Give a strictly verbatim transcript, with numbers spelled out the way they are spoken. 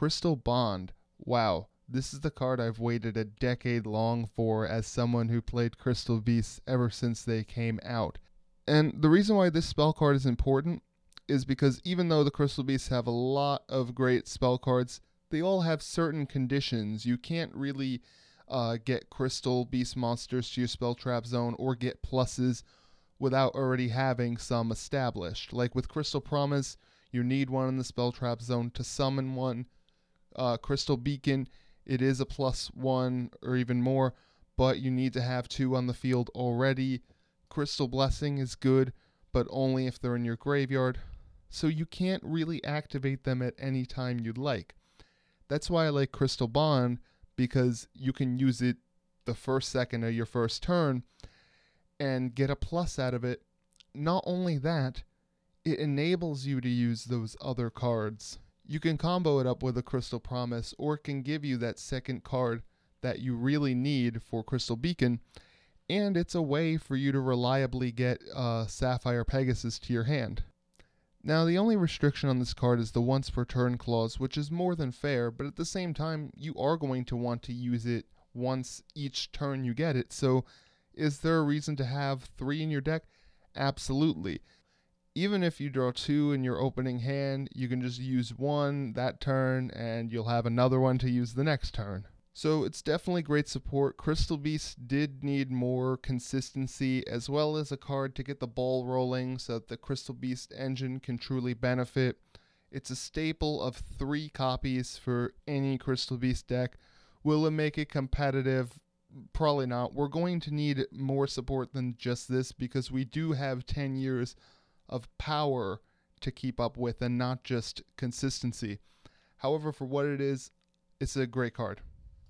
Crystal Bond. Wow, this is the card I've waited a decade long for as someone who played Crystal Beasts ever since they came out. And the reason why this spell card is important is because even though the Crystal Beasts have a lot of great spell cards, they all have certain conditions. You can't really uh, get Crystal Beast monsters to your spell trap zone or get pluses without already having some established. Like with Crystal Promise, you need one in the spell trap zone to summon one. Uh, Crystal Beacon, it is a plus one or even more, but you need to have two on the field already. Crystal Blessing is good, but only if they're in your graveyard, so you can't really activate them at any time you'd like. That's why I like Crystal Bond, because you can use it the first second of your first turn and get a plus out of it. Not only that, it enables you to use those other cards. You can combo it up with a Crystal Promise, or it can give you that second card that you really need for Crystal Beacon, and it's a way for you to reliably get uh, Sapphire Pegasus to your hand. Now, the only restriction on this card is the once per turn clause, which is more than fair, but at the same time, you are going to want to use it once each turn you get it, so is there a reason to have three in your deck? Absolutely. Even if you draw two in your opening hand, you can just use one that turn and you'll have another one to use the next turn. So it's definitely great support. Crystal Beast did need more consistency as well as a card to get the ball rolling so that the Crystal Beast engine can truly benefit. It's a staple of three copies for any Crystal Beast deck. Will it make it competitive? Probably not. We're going to need more support than just this because we do have ten years of power to keep up with and not just consistency. However, for what it is, it's a great card.